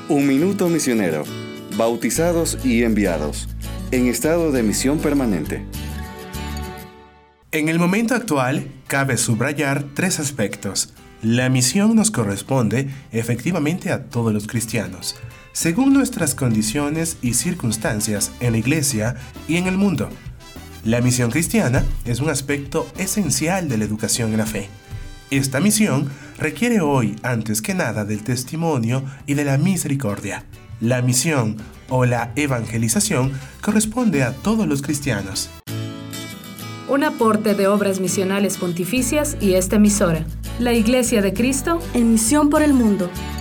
Un minuto misionero. Bautizados y enviados. En estado de misión permanente. En el momento actual, cabe subrayar 3 aspectos. La misión nos corresponde efectivamente a todos los cristianos, según nuestras condiciones y circunstancias en la Iglesia y en el mundo. La misión cristiana es un aspecto esencial de la educación en la fe. Esta misión requiere hoy, antes que nada, del testimonio y de la misericordia. La misión o la evangelización corresponde a todos los cristianos. Un aporte de Obras Misionales Pontificias y esta emisora, la Iglesia de Cristo, en misión por el mundo.